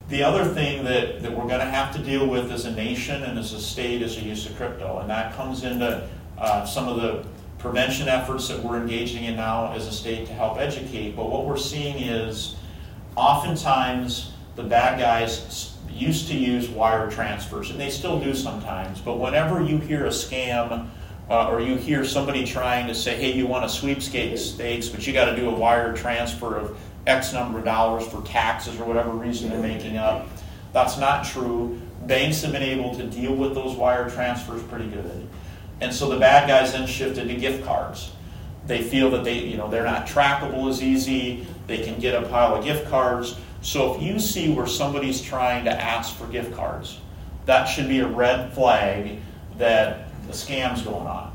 The other thing that we're going to have to deal with as a nation and as a state is the use of crypto, and that comes into some of the prevention efforts that we're engaging in now as a state to help educate. But what we're seeing is oftentimes the bad guys used to use wire transfers, and they still do sometimes, but whenever you hear a scam or you hear somebody trying to say, hey, you want a sweepstakes, but you got to do a wire transfer of X number of dollars for taxes or whatever reason they're making up, that's not true. Banks have been able to deal with those wire transfers pretty good. And so the bad guys then shifted to gift cards. They feel that they're not trackable as easy. They can get a pile of gift cards. So if you see where somebody's trying to ask for gift cards, that should be a red flag that the scam's going on.